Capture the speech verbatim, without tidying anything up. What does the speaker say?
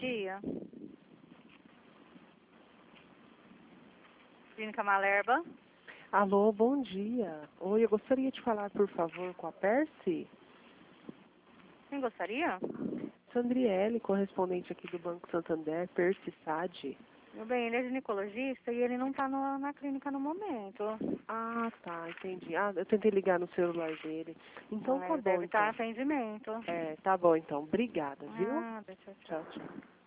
dia. Clínica Malerba. Alô, bom dia. Oi, eu gostaria de falar, por favor, com a Percy. Quem gostaria? Sandriele, correspondente aqui do Banco Santander, Percy Sade. Meu bem, ele é ginecologista e ele não está na clínica no momento. Ah, tá, entendi. Ah, eu tentei ligar no celular dele. Então Ah, tá ele bom, deve estar então. em atendimento. É, tá bom, então. Obrigada, viu? Ah, deixa eu... Tchau, tchau.